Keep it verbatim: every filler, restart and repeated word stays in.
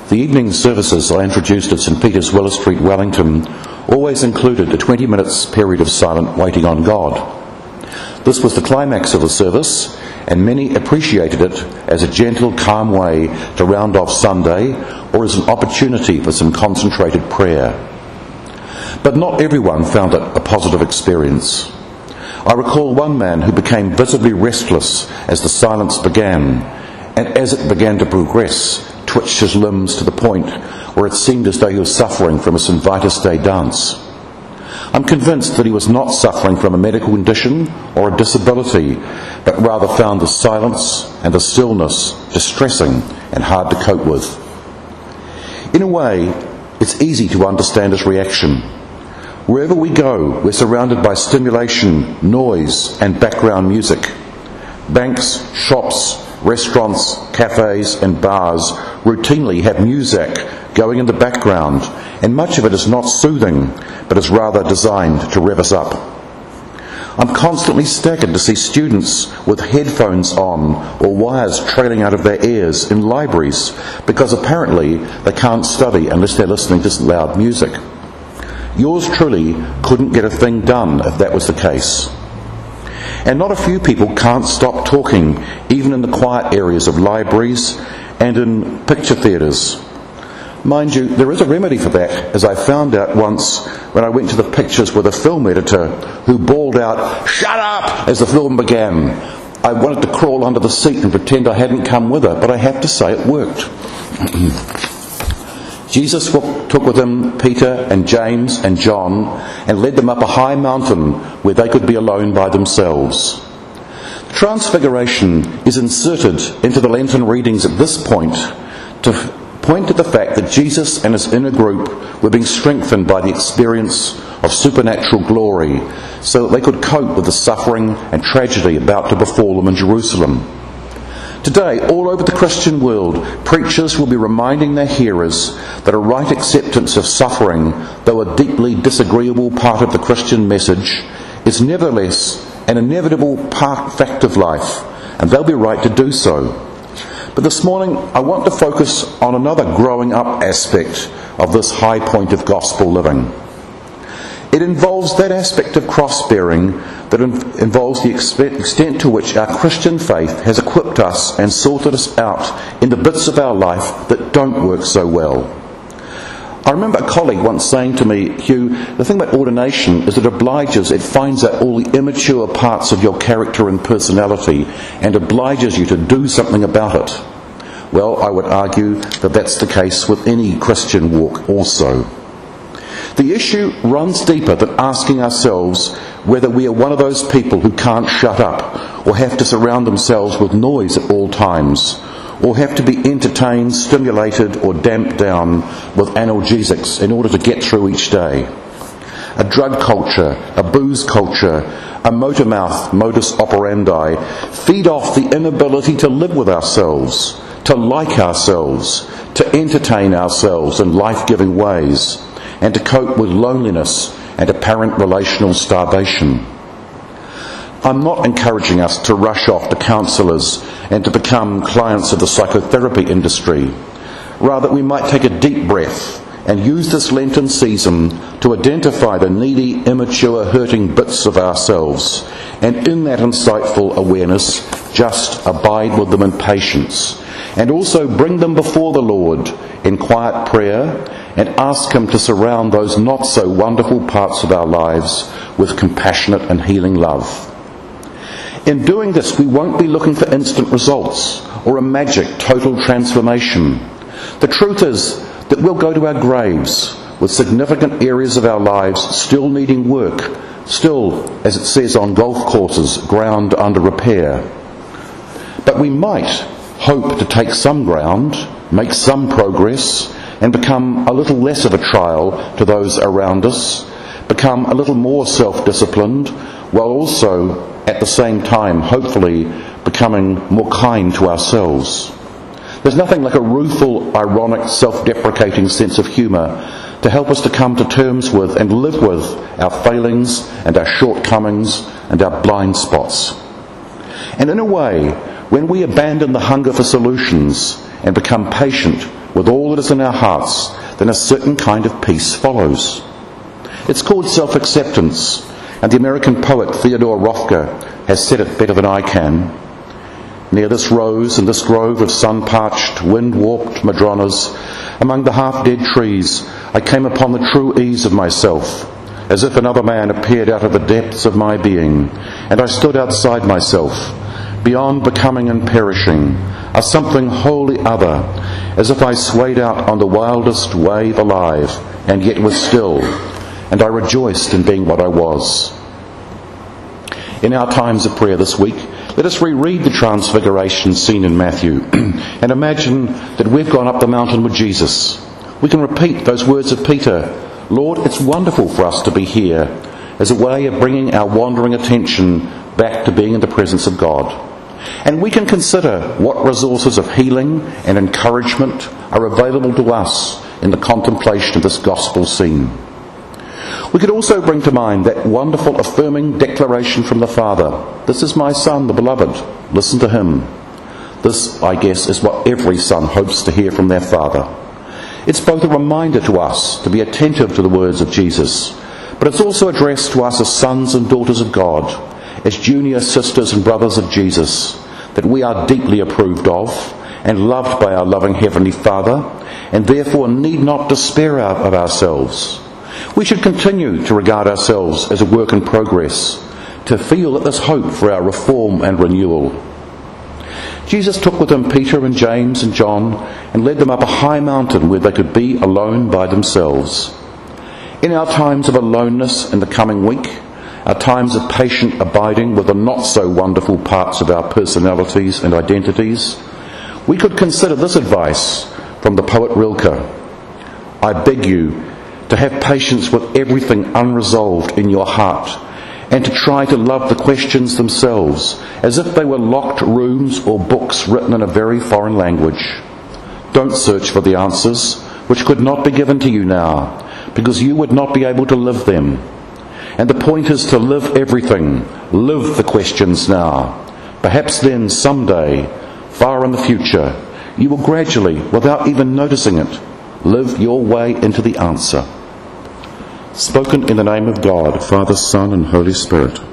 The evening services I introduced at St Peter's, Willis Street, Wellington, always included a twenty minutes period of silent waiting on God. This was the climax of the service, and many appreciated it as a gentle, calm way to round off Sunday, or as an opportunity for some concentrated prayer. But not everyone found it a positive experience. I recall one man who became visibly restless as the silence began, and as it began to progress, twitched his limbs to the point where it seemed as though he was suffering from a Saint Vitus Day dance. I'm convinced that he was not suffering from a medical condition or a disability, but rather found the silence and the stillness distressing and hard to cope with. In a way, it's easy to understand his reaction. Wherever we go, we're surrounded by stimulation, noise, and background music. Banks, shops, restaurants, cafes and bars routinely have music going in the background, and much of it is not soothing, but is rather designed to rev us up. I'm constantly staggered to see students with headphones on or wires trailing out of their ears in libraries because apparently they can't study unless they're listening to loud music. Yours truly couldn't get a thing done if that was the case. And not a few people can't stop talking, even in the quiet areas of libraries and in picture theatres. Mind you, there is a remedy for that, as I found out once when I went to the pictures with a film editor who bawled out, "Shut up!" as the film began. I wanted to crawl under the seat and pretend I hadn't come with her, but I have to say it worked. Jesus took with him Peter and James and John and led them up a high mountain where they could be alone by themselves. The Transfiguration is inserted into the Lenten readings at this point to point to the fact that Jesus and his inner group were being strengthened by the experience of supernatural glory so that they could cope with the suffering and tragedy about to befall them in Jerusalem. Today, all over the Christian world, preachers will be reminding their hearers that a right acceptance of suffering, though a deeply disagreeable part of the Christian message, is nevertheless an inevitable part fact of life, and they'll be right to do so. But this morning, I want to focus on another growing up aspect of this high point of gospel living. It involves that aspect of cross-bearing that involves the extent to which our Christian faith has equipped us and sorted us out in the bits of our life that don't work so well. I remember a colleague once saying to me, "Hugh, the thing about ordination is it obliges, it finds out all the immature parts of your character and personality and obliges you to do something about it." Well, I would argue that that's the case with any Christian walk also. The issue runs deeper than asking ourselves whether we are one of those people who can't shut up, or have to surround themselves with noise at all times, or have to be entertained, stimulated, or damped down with analgesics in order to get through each day. A drug culture, a booze culture, a motor mouth modus operandi feed off the inability to live with ourselves, to like ourselves, to entertain ourselves in life-giving ways, and to cope with loneliness and apparent relational starvation. I'm not encouraging us to rush off to counsellors and to become clients of the psychotherapy industry. Rather, we might take a deep breath and use this Lenten season to identify the needy, immature, hurting bits of ourselves, and in that insightful awareness, just abide with them in patience, and also bring them before the Lord in quiet prayer and ask Him to surround those not so wonderful parts of our lives with compassionate and healing love. In doing this, we won't be looking for instant results or a magic total transformation. The truth is that we'll go to our graves with significant areas of our lives still needing work, still, as it says on golf courses, ground under repair. But we might hope to take some ground, make some progress, and become a little less of a trial to those around us, become a little more self-disciplined, while also at the same time, hopefully, becoming more kind to ourselves. There's nothing like a rueful, ironic, self-deprecating sense of humour to help us to come to terms with and live with our failings and our shortcomings and our blind spots. And in a way, when we abandon the hunger for solutions and become patient with all that is in our hearts, then a certain kind of peace follows. It's called self-acceptance, and the American poet Theodore Rothko has said it better than I can. Near this rose and this grove of sun-parched, wind-warped madronas, among the half-dead trees, I came upon the true ease of myself, as if another man appeared out of the depths of my being, and I stood outside myself, beyond becoming and perishing, a something wholly other, as if I swayed out on the wildest wave alive, and yet was still, and I rejoiced in being what I was. In our times of prayer this week, let us reread the transfiguration scene in Matthew and imagine that we've gone up the mountain with Jesus. We can repeat those words of Peter, "Lord, it's wonderful for us to be here," as a way of bringing our wandering attention back to being in the presence of God. And we can consider what resources of healing and encouragement are available to us in the contemplation of this gospel scene. We could also bring to mind that wonderful affirming declaration from the Father, "This is my Son, the beloved, listen to him." This, I guess, is what every son hopes to hear from their father. It's both a reminder to us to be attentive to the words of Jesus, but it's also addressed to us as sons and daughters of God, as junior sisters and brothers of Jesus, that we are deeply approved of and loved by our loving Heavenly Father, and therefore need not despair of ourselves. We should continue to regard ourselves as a work in progress, to feel that there's hope for our reform and renewal. Jesus took with him Peter and James and John and led them up a high mountain where they could be alone by themselves. In our times of aloneness in the coming week, our times of patient abiding with the not-so-wonderful parts of our personalities and identities, we could consider this advice from the poet Rilke. "I beg you to have patience with everything unresolved in your heart, and to try to love the questions themselves as if they were locked rooms or books written in a very foreign language. Don't search for the answers, which could not be given to you now, because you would not be able to live them. And the point is to live everything, live the questions now. Perhaps then, someday, far in the future, you will gradually, without even noticing it, live your way into the answer." Spoken in the name of God, Father, Son, and Holy Spirit.